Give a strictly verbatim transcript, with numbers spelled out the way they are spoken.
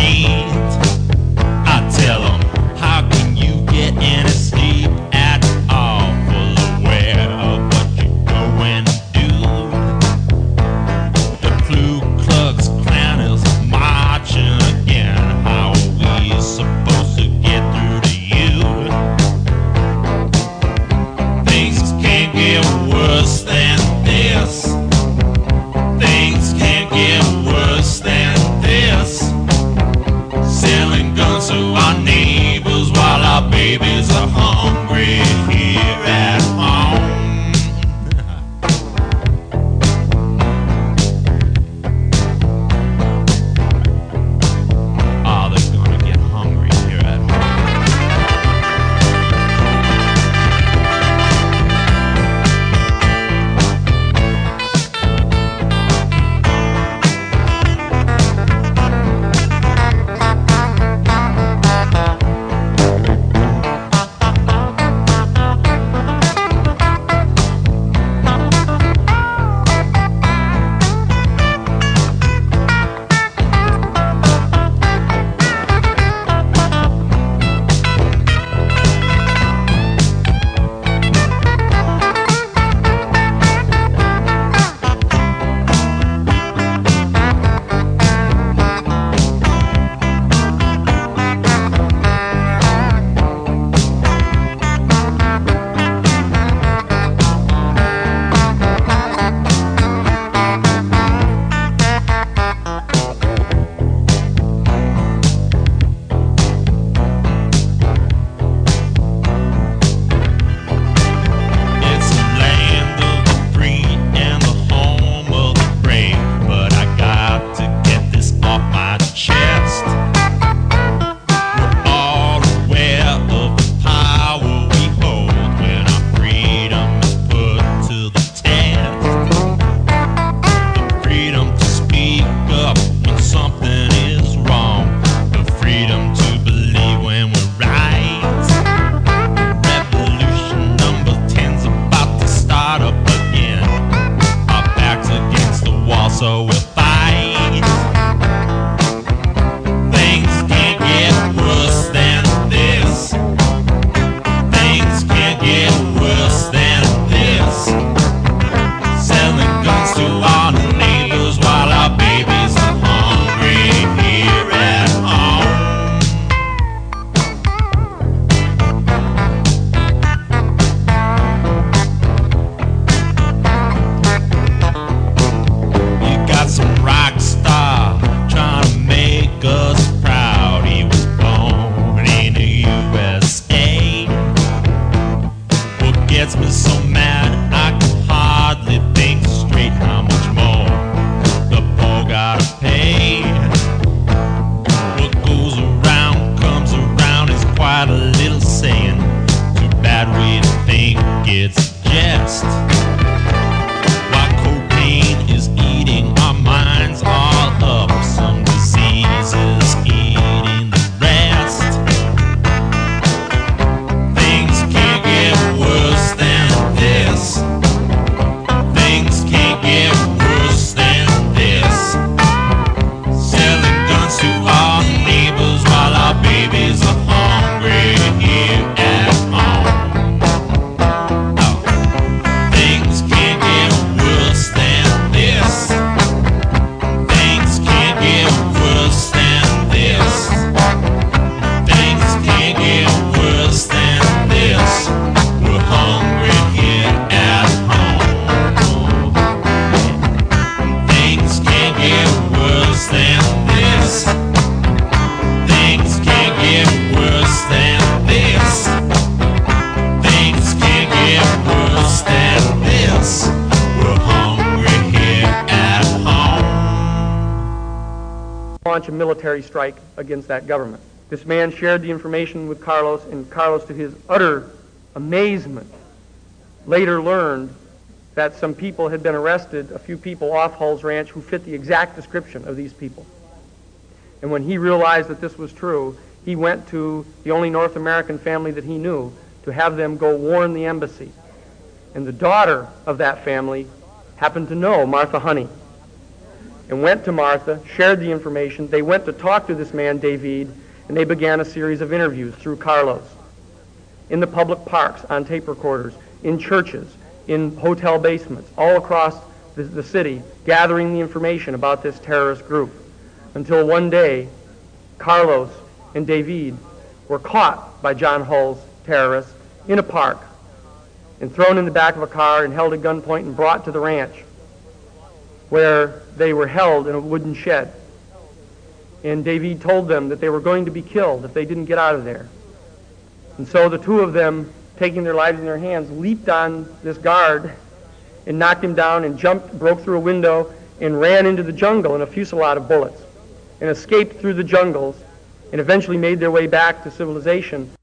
launch a military strike against that government. This man shared the information with Carlos, and Carlos, to his utter amazement, later learned that some people had been arrested, a few people off Hull's ranch, who fit the exact description of these people. And when he realized that this was true, he went to the only North American family that he knew to have them go warn the embassy. And the daughter of that family happened to know Martha Honey. and went to Martha, shared the information. They went to talk to this man, David, and they began a series of interviews through Carlos. In the public parks, on tape recorders, in churches, in hotel basements, all across the, the city, gathering the information about this terrorist group. Until one day, Carlos and David were caught by John Hull's terrorists in a park and thrown in the back of a car and held at gunpoint and brought to the ranch, where they were held in a wooden shed. And David told them that they were going to be killed if they didn't get out of there. And so the two of them, taking their lives in their hands, leaped on this guard and knocked him down and jumped, broke through a window and ran into the jungle in a fusillade of bullets and escaped through the jungles and eventually made their way back to civilization.